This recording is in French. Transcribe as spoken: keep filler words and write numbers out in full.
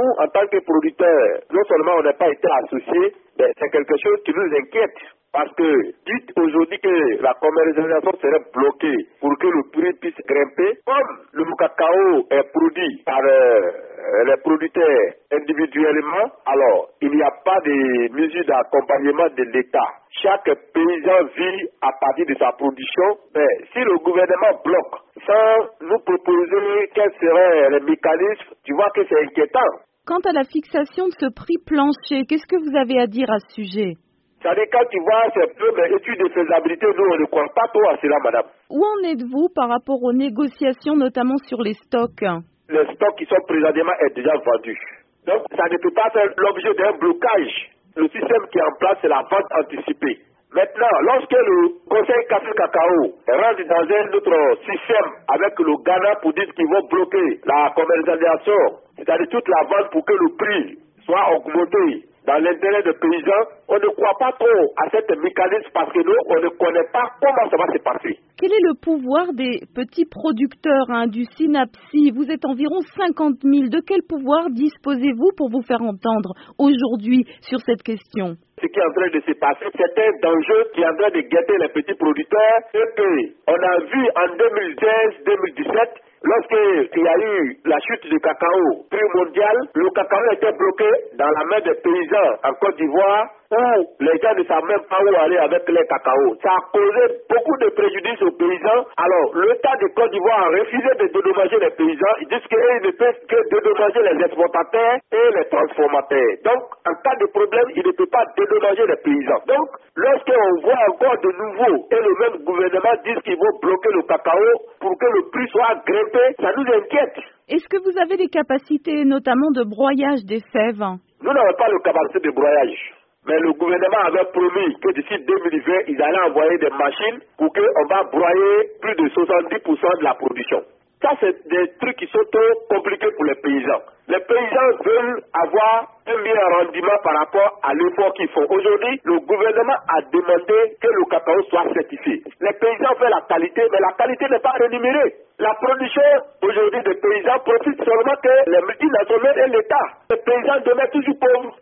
nous, en tant que producteurs, non seulement on n'a pas été associés, mais c'est quelque chose qui nous inquiète. Parce que dites aujourd'hui que la commercialisation serait bloquée pour que le prix puisse grimper, comme le cacao est produit par euh, les producteurs individuellement, alors il n'y a pas de mesures d'accompagnement de l'État. Chaque paysan vit à partir de sa production. Mais si le gouvernement bloque sans nous proposer quels seraient les mécanismes, tu vois que c'est inquiétant. Quant à la fixation de ce prix plancher, qu'est-ce que vous avez à dire à ce sujet? C'est-à-dire, quand tu vois ces peu, mais études de faisabilité, nous, on ne croit pas trop à cela, madame. Où en êtes-vous par rapport aux négociations, notamment sur les stocks? Les stocks qui sont présentement est déjà vendus. Donc, ça ne peut pas faire l'objet d'un blocage. Le système qui est en place, c'est la vente anticipée. Maintenant, lorsque le Conseil Café Cacao rentre dans un autre système avec le Ghana pour dire qu'ils vont bloquer la commercialisation, c'est-à-dire toute la vente pour que le prix soit augmenté dans l'intérêt des paysans, on ne croit pas trop à cet mécanisme parce que nous, on ne connaît pas comment ça va se passer. Quel est le pouvoir des petits producteurs hein, du Synapsi? Vous êtes environ cinquante mille. De quel pouvoir disposez-vous pour vous faire entendre aujourd'hui sur cette question? Ce qui est en train de se passer, c'est un danger qui est en train de guetter les petits producteurs. Et que on a vu en deux mille seize deux mille dix-sept, lorsqu'il y a eu la chute du cacao, prix mondial, le cacao était bloqué dans la main des paysans en Côte d'Ivoire, où les gens ne savent même pas où aller avec les cacao. Ça a causé beaucoup de préjudices aux paysans. Alors, l'État de Côte d'Ivoire a refusé de dédommager les paysans. Ils disent qu'ils ne peuvent que dédommager les exportateurs et les transformateurs. Donc, en cas de problème, ils ne peuvent pas dédommager les paysans. Donc, lorsqu'on voit encore de nouveau et le même gouvernement dit qu'ils vont bloquer le cacao pour que le prix soit grimpé, ça nous inquiète. Est-ce que vous avez des capacités, notamment de broyage des fèves? Nous n'avons pas de capacité de broyage. Mais le gouvernement avait promis que d'ici deux mille vingt, ils allaient envoyer des machines pour qu'on va broyer plus de soixante-dix pour cent de la production. Ça, c'est des trucs qui sont trop compliqués pour les paysans. Les paysans veulent avoir un meilleur rendement par rapport à l'effort qu'ils font. Aujourd'hui, le gouvernement a demandé que le cacao soit certifié. Les paysans veulent la qualité, mais la qualité n'est pas rémunérée. La production aujourd'hui des paysans profite seulement que les multinationales et l'État. Les paysans demeurent toujours pauvres.